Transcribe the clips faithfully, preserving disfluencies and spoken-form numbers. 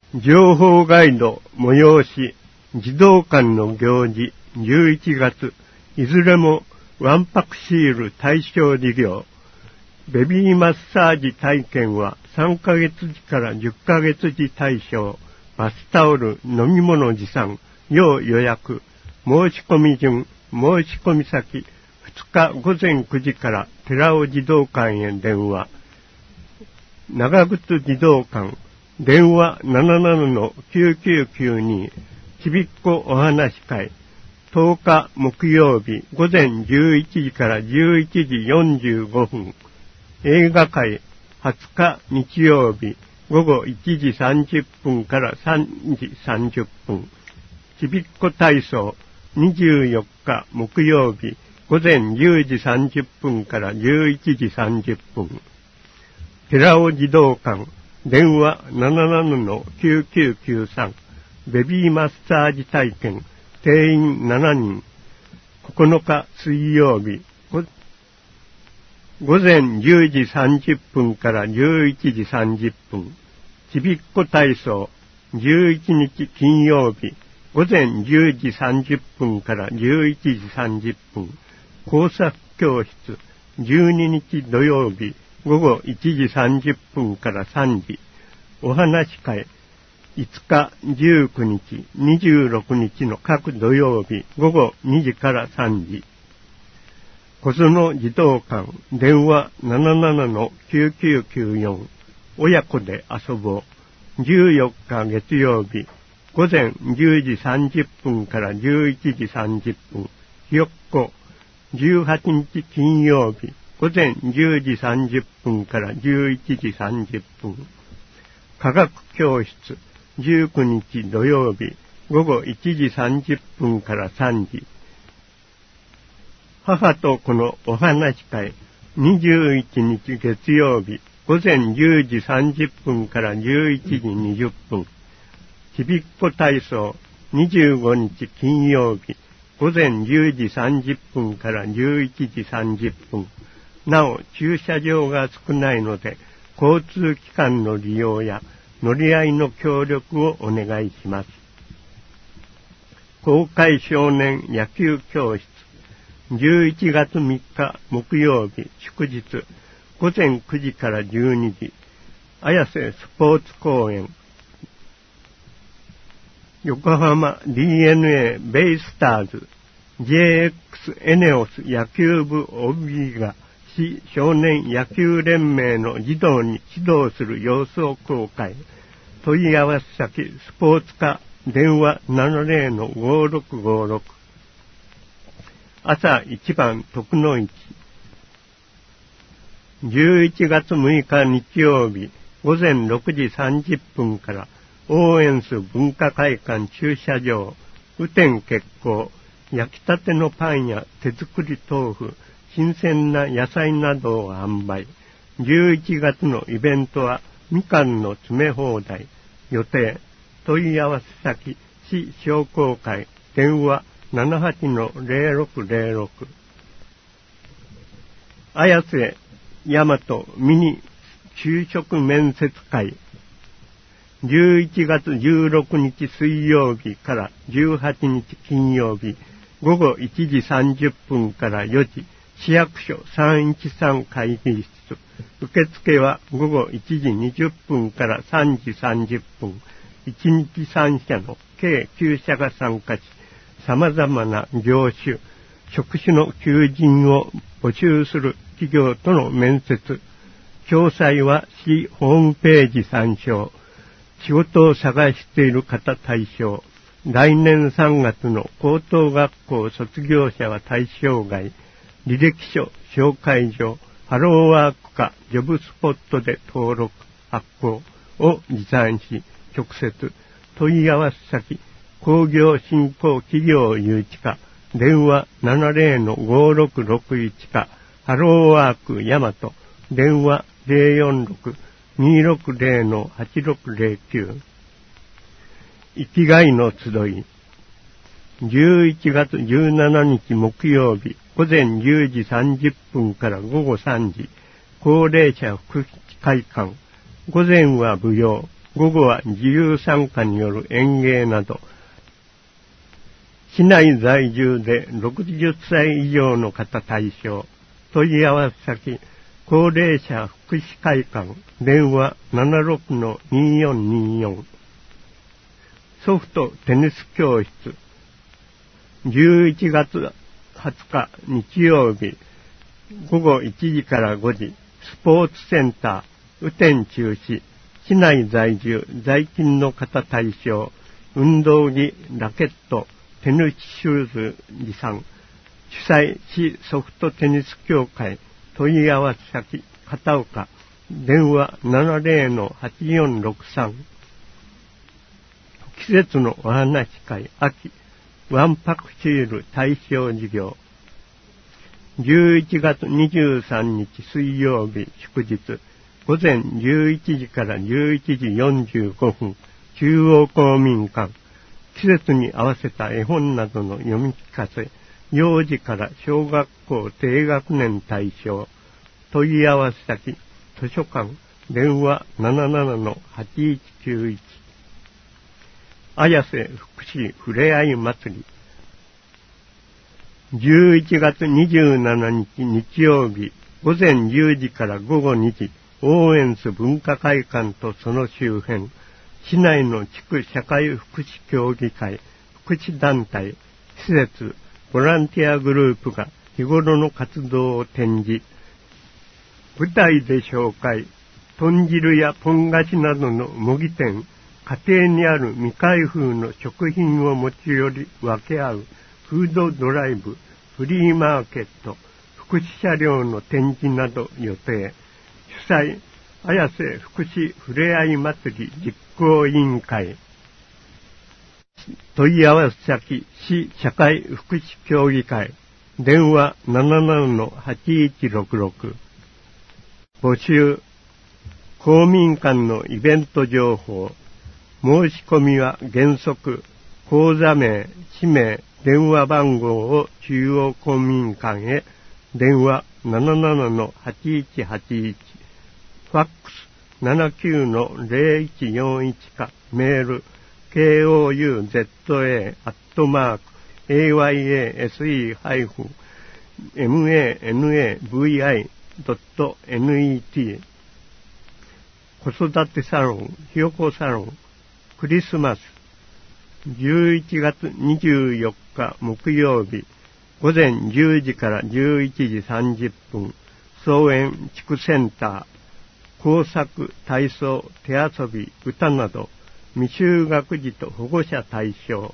情報ガイド、催し、児童館の行事、じゅういちがつ、いずれもわんぱくシール対象事業。ベビーマッサージ体験はさんかげつじからじゅっかげつじ対象。バスタオル、飲み物持参、要予約。申し込み順、申し込み先、ふつかごぜんくじから寺尾児童館へ電話。長靴児童館、電話 ななななのきゅうきゅうきゅうに、ちびっこお話会。とおか木曜日午前じゅういちじからじゅういちじよんじゅうごふん。映画会はつか日曜日午後いちじさんじゅっぷんからさんじさんじゅっぷん。ちびっこ体操にじゅうよっか木曜日午前じゅうじさんじゅっぷんからじゅういちじさんじゅっぷん。寺尾児童館電話 ななななのきゅうきゅうきゅうさん。ベビーマッサージ体験定員しちにん。ここのか水曜日午前じゅうじさんじゅっぷんからじゅういちじさんじゅっぷん。ちびっこ体操じゅういちにち金曜日午前じゅうじさんじゅっぷんからじゅういちじさんじゅっぷん。工作教室じゅうににち土曜日午後いちじさんじゅっぷんからさんじ。お話会いつかじゅうくにちにじゅうろくにちの各土曜日午後にじからさんじ。小園児童館電話 ななななのきゅうきゅうきゅうよん。親子で遊ぼうじゅうよっか月曜日午前じゅうじさんじゅっぷんからじゅういちじさんじゅっぷん。ひよっこじゅうはちにち金曜日午前じゅうじさんじゅっぷんからじゅういちじさんじゅっぷん。科学教室じゅうくにち土曜日午後いちじさんじゅっぷんからさんじ。母と子のお話会にじゅういちにち月曜日午前じゅうじさんじゅっぷんからじゅういちじにじゅっぷん。ちびっこ体操にじゅうごにち金曜日午前じゅうじさんじゅっぷんからじゅういちじさんじゅっぷん。なお駐車場が少ないので交通機関の利用や乗り合いの協力をお願いします。公開少年野球教室じゅういちがつみっか木曜日祝日午前くじからじゅうにじ。綾瀬スポーツ公園横浜 ディーエヌエー ベイスターズ ジェイエックス エネオス野球部 オービー が市少年野球連盟の児童に指導する様子を公開。問い合わせ先スポーツ課電話 ななぜろのごろくごろく。朝一番徳の市じゅういちがつむいか日曜日午前ろくじさんじゅっぷんから応援す文化会館駐車場雨天決行。焼きたてのパンや手作り豆腐新鮮な野菜などを販売。じゅういちがつのイベントはみかんの詰め放題。予定問い合わせ先市商工会電話 ななはちのぜろろくぜろろく。綾瀬大和ミニ就職面接会じゅういちがつじゅうろくにち水曜日からじゅうはちにち金曜日午後いちじさんじゅっぷんからよじ。市役所さんいちさん会議室。受付は午後いちじにじゅっぷんからさんじさんじゅっぷん。いちにちさんしゃの計きゅうしゃが参加し、様々な業種、職種の求人を募集する企業との面接。詳細は市ホームページ参照。仕事を探している方対象。来年さんがつの高等学校卒業者は対象外。履歴書、紹介状、ハローワークかジョブスポットで登録、発行を持参し、直接問い合わせ先、工業振興企業誘致課、電話 ななぜろのごろくろくいち か、ハローワーク大和、電話 ゼロよんろくにろくぜろのはちろくぜろきゅう。生きがいの集い。じゅういちがつじゅうしちにち木曜日、午前じゅうじさんじゅっぷんから午後さんじ、高齢者福祉会館。午前は舞踊、 午後は自由参加による演芸など、市内在住でろくじゅっさい以上の方対象、問い合わせ先、高齢者福祉会館、電話 ななろくのによんによん。ソフトテニス教室、じゅういちがつはつか日曜日、午後いちじからごじ、スポーツセンター、雨天中止、市内在住、在勤の方対象、運動着、ラケット、テニスシューズ持参、主催、市ソフトテニス協会、問い合わせ先、片岡、電話 ななぜろのはちよんろくさん。季節のお話会、秋、わんぱくシール対象事業。じゅういちがつにじゅうさんにち水曜日祝日、午前じゅういちじからじゅういちじよんじゅうごふん、中央公民館。季節に合わせた絵本などの読み聞かせ、幼児から小学校低学年対象、問い合わせ先、図書館、電話 ななななのはちいちきゅういち。綾瀬福祉ふれあい祭り。じゅういちがつにじゅうしちにち日曜日、午前じゅうじから午後にじ、オーエンス文化会館とその周辺、市内の地区社会福祉協議会、福祉団体、施設、ボランティアグループが日頃の活動を展示、舞台で紹介、豚汁やポン菓子などの模擬店、家庭にある未開封の食品を持ち寄り分け合うフードドライブ、フリーマーケット、福祉車両の展示など予定。主催、綾瀬福祉ふれあい祭り実行委員会。問い合わせ先、市社会福祉協議会。電話 ななななのはちいちろくろく。募集。公民館のイベント情報。申し込みは原則、口座名、氏名、電話番号を中央公民館へ。電話 ななななのはちいちはちいち。ファックス ななきゅうのぜろいちよんいち か、メール、ケーオーユーゼットエー アットマーク、エーワイエーエスイー ハイフン、エムエーエヌエーブイアイ ドットネット。子育てサロン、ひよこサロン、クリスマス、じゅういちがつにじゅうよっか木曜日、午前じゅうじからじゅういちじさんじゅっぷん、草園地区センター、工作、体操、手遊び、歌など、未就学児と保護者対象。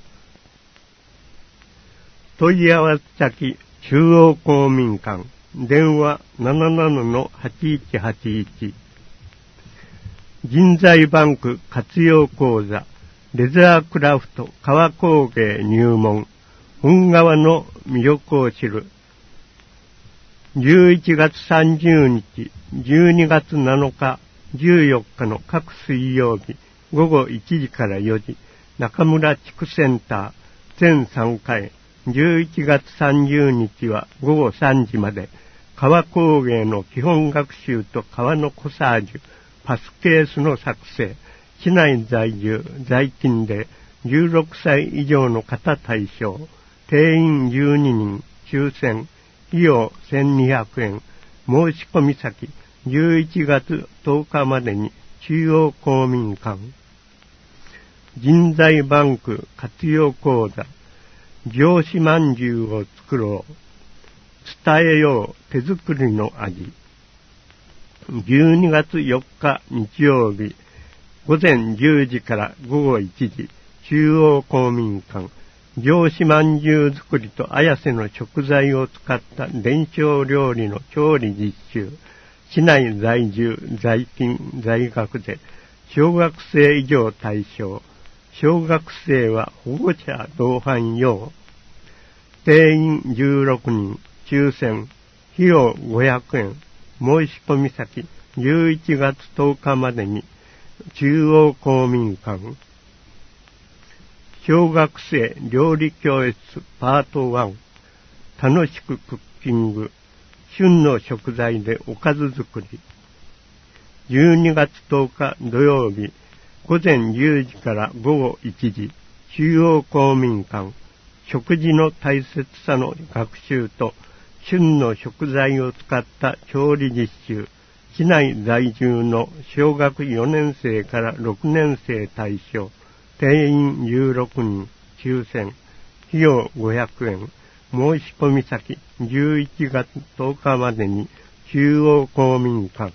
問い合わせ先、中央公民館、電話 ななななのはちいちはちいち。人材バンク活用講座、レザークラフト革工芸入門、本革の魅力を知る。じゅういちがつさんじゅうにち、じゅうにがつなのか、じゅうよっかの各水曜日、午後いちじからよじ、中村地区センター、全さんかい、じゅういちがつさんじゅうにちは午後さんじまで、革工芸の基本学習と革のコサージュ、パスケースの作成、市内在住、在勤でじゅうろくさい以上の方対象、定員じゅうににん、抽選、費用せんにひゃくえん、申し込み先、じゅういちがつとおかまでに中央公民館。人材バンク活用講座、上司まんじゅうを作ろう。伝えよう手作りの味。じゅうにがつよっか日曜日、午前じゅうじから午後いちじ、中央公民館。上司まんじゅう作りと綾瀬の食材を使った伝承料理の調理実習。市内在住、在勤、在学で、小学生以上対象。小学生は保護者同伴用。定員じゅうろくにん、抽選、費用ごひゃくえん。申し込み先、じゅういちがつとおかまでに、中央公民館。小学生料理教室パートワン。楽しくクッキング。旬の食材でおかず作り。じゅうにがつとおか土曜日、 午前じゅうじから午後いちじ、中央公民館、食事の大切さの学習と、旬の食材を使った調理実習、市内在住の小学よねん生からろくねん生対象、定員じゅうろくにん、抽選、費用ごひゃくえん、申し込み先じゅういちがつとおかまでに中央公民館。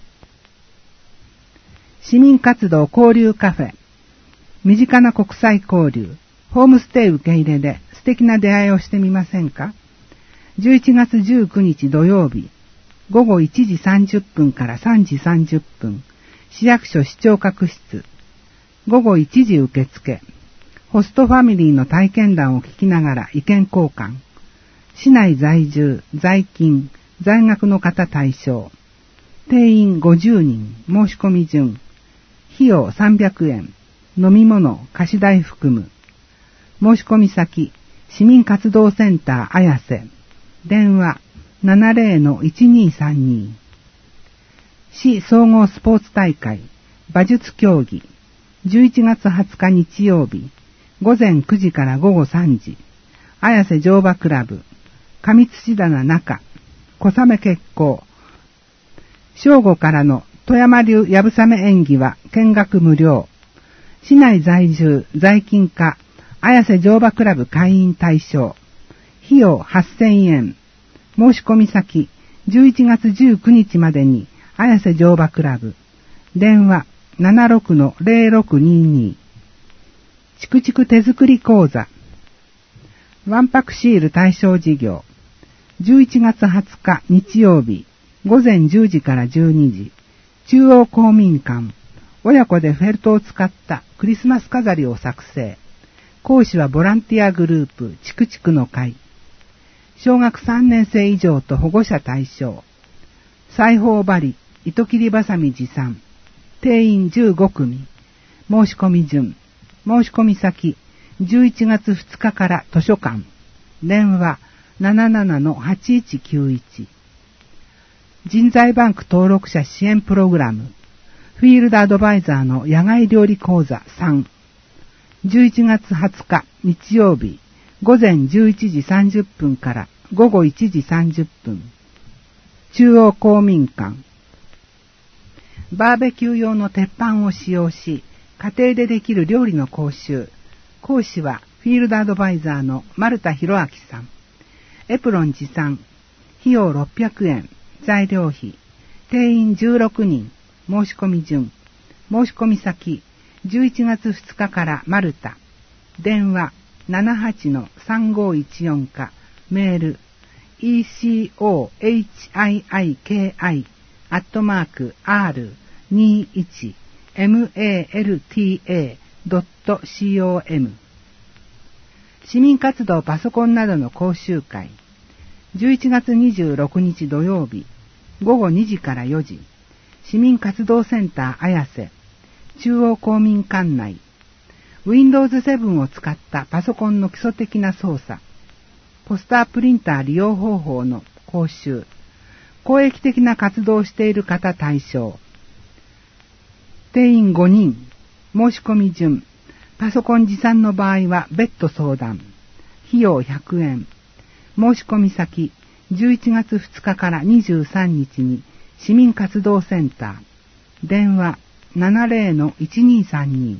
市民活動交流カフェ、身近な国際交流、ホームステイ受け入れで素敵な出会いをしてみませんか？じゅういちがつじゅうくにち土曜日、午後いちじさんじゅっぷんからさんじさんじゅっぷん、市役所市長閣室、午後いちじ受付、ホストファミリーの体験談を聞きながら意見交換、市内在住、在勤、在学の方対象、定員ごじゅうにん、申し込み順、費用さんびゃくえん、飲み物、貸し代含む、申し込み先、市民活動センター綾瀬、電話 ななゼロのいちにさんに。市総合スポーツ大会馬術競技じゅういちがつはつか日曜日午前くじから午後さんじ、綾瀬乗馬クラブ上土棚中小雨決行。正午からの富山流やぶさめ演技は見学無料。市内在住在勤課綾瀬乗馬クラブ会員対象。費用はっせんえん。申し込み先じゅういちがつじゅうくにちまでに綾瀬乗馬クラブ。電話 ななろくのゼロろくにに。チクチク手作り講座。わんぱくシール対象事業。じゅういちがつはつか日曜日午前じゅうじからじゅうにじ。中央公民館。親子でフェルトを使ったクリスマス飾りを作成。講師はボランティアグループチクチクの会。小学さんねん生以上と保護者対象。裁縫針、糸切りばさみ持参。定員じゅうごくみ。申し込み順。申し込み先、じゅういちがつふつかから図書館。電話 ななななのはちいちきゅういち。人材バンク登録者支援プログラム。フィールドアドバイザーの野外料理講座さん。じゅういちがつはつか日曜日午前じゅういちじさんじゅっぷんから午後いちじさんじゅっぷん。中央公民館。バーベキュー用の鉄板を使用し、家庭でできる料理の講習。講師はフィールドアドバイザーの丸田博明さん。エプロン持参。費用ろっぴゃくえん。材料費。定員じゅうろくにん。申し込み順。申し込み先。じゅういちがつふつかから丸田。電話 ななはちのさんごいちよん か。メール イーシーオーエイチアイアイケーアイ アットマーク アールにじゅういち マルタ ドット コム。 市民活動パソコンなどの講習会。じゅういちがつにじゅうろくにち土曜日午後にじからよじ。市民活動センター綾瀬中央公民館内。ウィンドウズセブン を使ったパソコンの基礎的な操作。ポスタープリンター利用方法の講習。公益的な活動をしている方対象。定員ごにん。申し込み順。パソコン持参の場合は別途相談。費用ひゃくえん。申し込み先。じゅういちがつふつかからにじゅうさんにちに市民活動センター。電話 ななゼロのいちにさんに。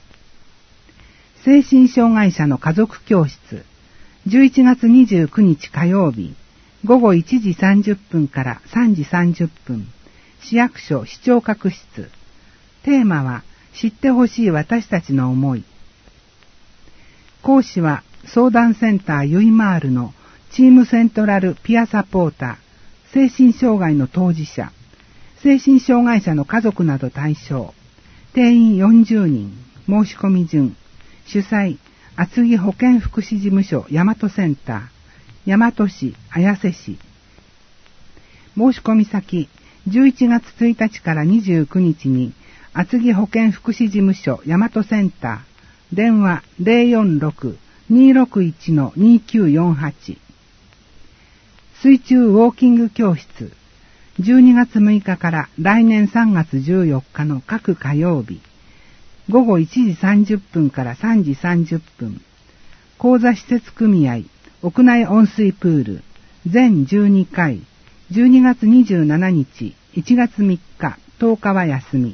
精神障害者の家族教室。じゅういちがつにじゅうくにち火曜日午後いちじさんじゅっぷんからさんじさんじゅっぷん。市役所市長閣室。テーマは知ってほしい私たちの思い。講師は相談センターユイマールのチームセントラルピアサポーター、精神障害の当事者、精神障害者の家族など対象。定員よんじゅうにん。申し込み順。主催、厚木保健福祉事務所大和センター、大和市、綾瀬市。申し込み先、じゅういちがつついたちからにじゅうくにちに厚木保健福祉事務所大和センター。電話 ゼロよんろく にろくいち にきゅうよんはち。水中ウォーキング教室。じゅうにがつむいかから来年さんがつじゅうよっかの各火曜日。 ごごいちじさんじゅっぷんからさんじさんじゅっぷん、講座施設組合屋内温水プール全じゅうにかい、じゅうにがつにじゅうしちにち、いちがつみっか、とおかは休み。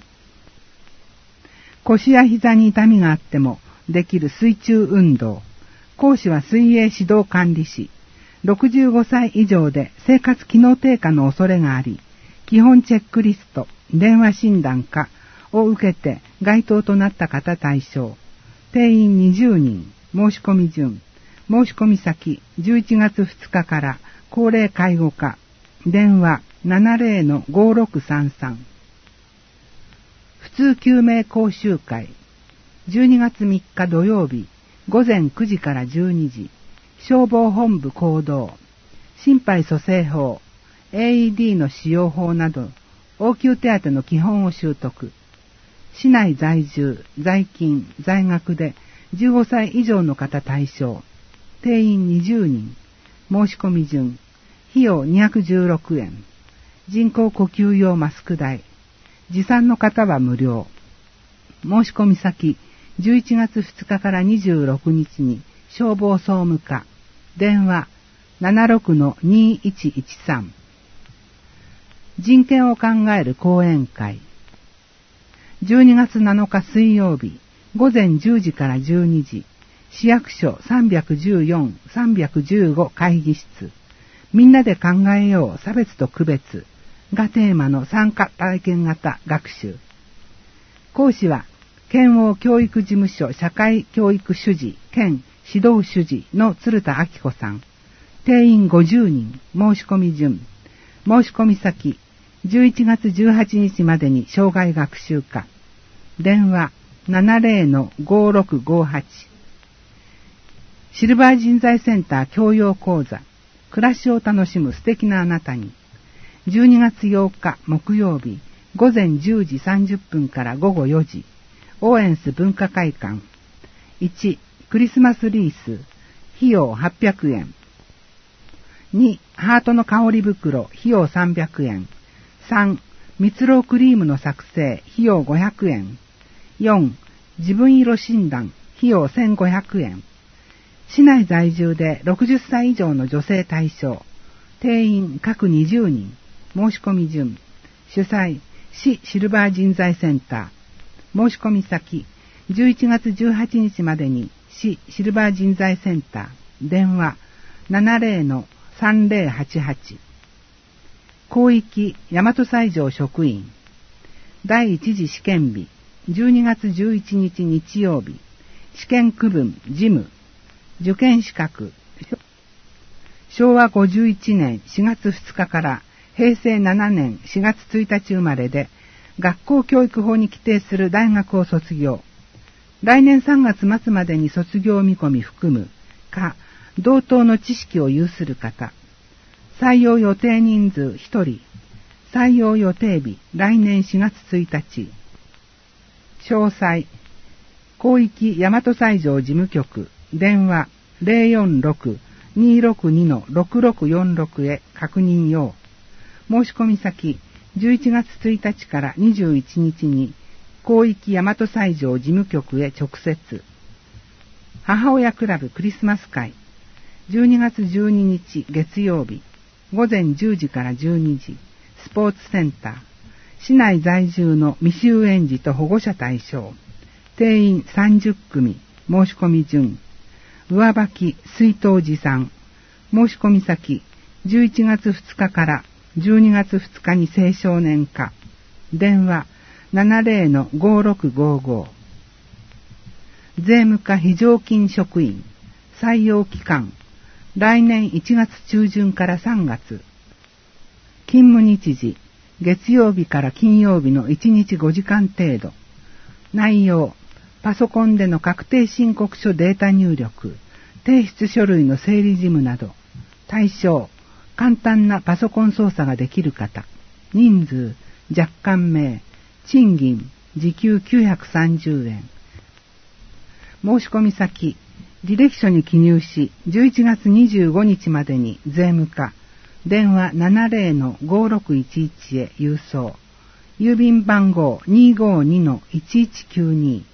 腰や膝に痛みがあってもできる水中運動。講師は水泳指導管理士。ろくじゅうごさい以上で生活機能低下の恐れがあり、基本チェックリスト、電話診断かを受けて該当となった方対象。定員にじゅうにん、申し込み順。申し込み先、じゅういちがつふつかから高齢介護課。電話 ななぜろのごろくさんさん。普通救命講習会。じゅうにがつみっか土曜日、ごぜんくじからじゅうにじ。消防本部行動。心肺蘇生法、エーイーディー の使用法など、応急手当の基本を習得。市内在住、在勤、在学でじゅうごさい以上の方対象。定員にじゅうにん。申し込み順。費用にひゃくじゅうろくえん。人工呼吸用マスク代。持参の方は無料。申し込み先、じゅういちがつふつかからにじゅうろくにちに消防総務課。電話 ななろくのにいちいちさん。人権を考える講演会。じゅうにがつなのか水曜日、ごぜんじゅうじからじゅうにじ、市役所さんびゃくじゅうよん、さんびゃくじゅうご会議室。みんなで考えよう差別と区別がテーマの参加体験型学習。講師は、県央教育事務所社会教育主事兼指導主事の鶴田明子さん。定員ごじゅうにん、申し込み順。申し込み先、じゅういちがつじゅうはちにちまでに生涯学習課。電話 ななぜろのごろくごはち。シルバー人材センター教養講座。暮らしを楽しむ素敵なあなたに。じゅうにがつようか木曜日、ごぜんじゅうじさんじゅっぷんからごごよじ。オーエンス文化会館。いち、クリスマスリース。費用はっぴゃくえん。に、ハートの香り袋。費用さんびゃくえん。さん、蜜蝋クリームの作成。費用ごひゃくえん。よん、自分色診断。費用せんごひゃくえん。市内在住でろくじゅっさい以上の女性対象。定員各にじゅうにん。申し込み順。主催、市シルバー人材センター。申し込み先、じゅういちがつじゅうはちにちまでに市シルバー人材センター。電話 ななぜろのさんぜろはちはち。広域大和西条職員。第一次試験日、じゅうにがつじゅういちにち日曜日。試験区分、事務。受験資格。しょうわごじゅういちねんしがつふつかからへいせいななねんしがつついたち生まれで、学校教育法に規定する大学を卒業。来年さんがつまつまでに卒業見込み含むか、同等の知識を有する方。採用予定人数ひとり。採用予定日、来年しがつついたち。詳細。広域大和西条事務局。電話 ゼロよんろく にーろくに ろくろくよんろく へ確認用。申し込み先、じゅういちがつついたちからにじゅういちにちに広域大和西条事務局へ直接。母親クラブクリスマス会。じゅうにがつじゅうににち月曜日、ごぜんじゅうじからじゅうにじ、スポーツセンター。市内在住の未就園児と保護者対象。定員さんじゅっくみ、申し込み順。上履き水筒持参。申し込み先、じゅういちがつふつかからじゅうにがつふつかに青少年課。電話 ななぜろのごろくごご。税務課非常勤職員。採用期間、来年いちがつちゅうじゅんからさんがつ。勤務日時、月曜日から金曜日のいちにちごじかん程度。内容、パソコンでの確定申告書データ入力、提出書類の整理事務など。対象、簡単なパソコン操作ができる方。人数、若干名。賃金、時給きゅうひゃくさんじゅうえん。申し込み先、履歴書に記入し、じゅういちがつにじゅうごにちまでに税務課。電話 ななぜろのごろくいちいち へ郵送。郵便番号 にーごーにのいちいちきゅうに。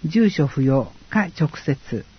住所不要か直接。